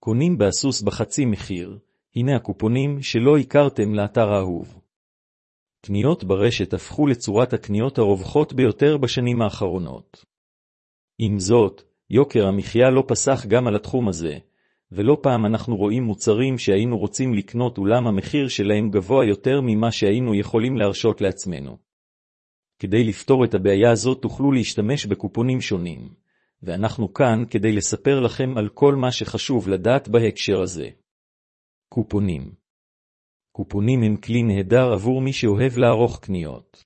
קונים באסוס בחצי מחיר, הנה הקופונים שלא הכרתם לאתר האהוב. קניות ברשת הפכו לצורת הקניות הרווחות ביותר בשנים האחרונות. עם זאת, יוקר המחיה לא פסח גם על התחום הזה, ולא פעם אנחנו רואים מוצרים שהיינו רוצים לקנות אולם המחיר שלהם גבוה יותר ממה שהיינו יכולים להרשות לעצמנו. כדי לפתור את הבעיה הזאת תוכלו להשתמש בקופונים שונים, ואנחנו כאן כדי לספר לכם על כל מה שחשוב לדעת בהקשר הזה. קופונים. קופונים הם כלי נהדר עבור מי שאוהב לערוך קניות.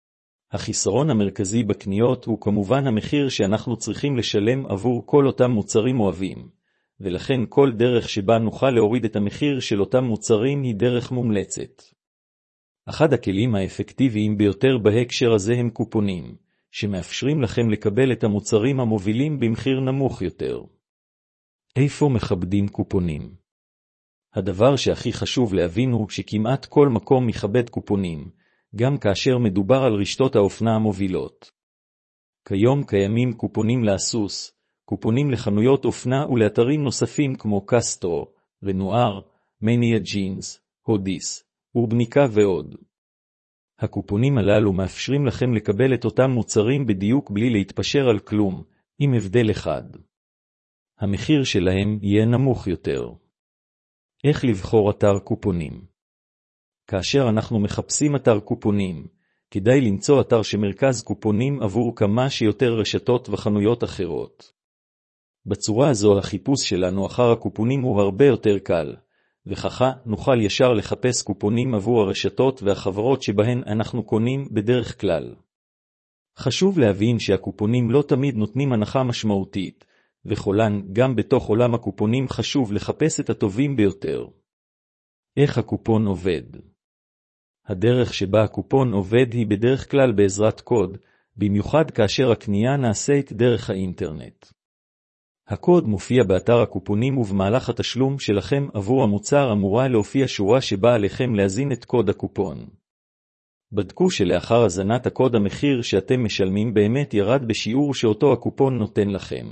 החיסרון המרכזי בקניות הוא כמובן המחיר שאנחנו צריכים לשלם עבור כל אותם מוצרים אוהבים, ולכן כל דרך שבה נוכל להוריד את המחיר של אותם מוצרים היא דרך מומלצת. אחד הכלים האפקטיביים ביותר בהקשר הזה הם קופונים, שמאפשרים לכם לקבל את המוצרים המובילים במחיר נמוך יותר. איפה מכבדים קופונים? הדבר שהכי חשוב להבין הוא שכמעט כל מקום מכבד קופונים, גם כאשר מדובר על רשתות האופנה המובילות. כיום קיימים קופונים לאסוס, קופונים לחנויות אופנה ולאתרים נוספים כמו קסטרו, רנואר, מניה ג'ינס, הודיס, אורבניקה ועוד. הקופונים הללו מאפשרים לכם לקבל את אותם מוצרים בדיוק בלי להתפשר על כלום, עם הבדל אחד. המחיר שלהם יהיה נמוך יותר. איך לבחור אתר קופונים? כאשר אנחנו מחפשים אתר קופונים, כדאי למצוא אתר שמרכז קופונים עבור כמה שיותר רשתות וחנויות אחרות. בצורה הזו החיפוש שלנו אחר הקופונים הוא הרבה יותר קל, וככה נוכל ישר לחפש קופונים עבור הרשתות והחברות שבהן אנחנו קונים בדרך כלל. חשוב להבין שהקופונים לא תמיד נותנים הנחה משמעותית, וכולן גם בתוך עולם הקופונים חשוב לחפש את הטובים ביותר. איך הקופון עובד? הדרך שבה הקופון עובד היא בדרך כלל בעזרת קוד, במיוחד כאשר הקנייה נעשית דרך האינטרנט. הקוד מופיע באתר הקופונים ובמהלך התשלום שלכם עבור המוצר אמורה להופיע שורה שבה עליכם להזין את קוד הקופון. בדקו שלאחר הזנת הקוד המחיר שאתם משלמים באמת ירד בשיעור שאותו הקופון נותן לכם.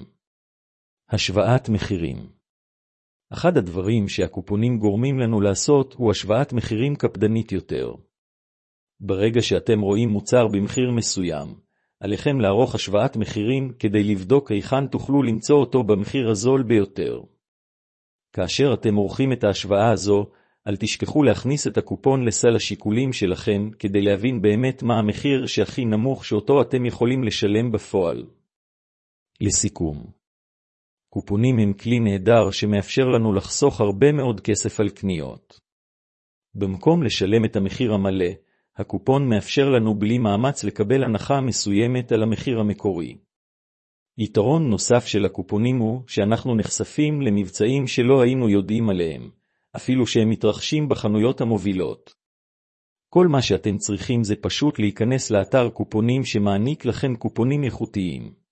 השוואת מחירים. אחד הדברים שהקופונים גורמים לנו לעשות הוא השוואת מחירים קפדנית יותר. ברגע שאתם רואים מוצר במחיר מסוים, עליכם לערוך השוואת מחירים כדי לבדוק היכן תוכלו למצוא אותו במחיר הזול ביותר. כאשר אתם עורכים את ההשוואה הזו, אל תשכחו להכניס את הקופון לסל השיקולים שלכם כדי להבין באמת מה המחיר שהכי נמוך שאותו אתם יכולים לשלם בפועל. לסיכום, קופונים הם כלי נהדר שמאפשר לנו לחסוך הרבה מאוד כסף על קניות. במקום לשלם את המחיר המלא, הקופון מאפשר לנו בלי מאמץ לקבל הנחה מסוימת על המחיר המקורי. יתרון נוסף של הקופונים הוא שאנחנו נחשפים למבצעים שלא היינו יודעים עליהם, אפילו שהם מתרחשים בחנויות המובילות. כל מה שאתם צריכים זה פשוט להיכנס לאתר קופונים שמעניק לכם קופונים איכותיים.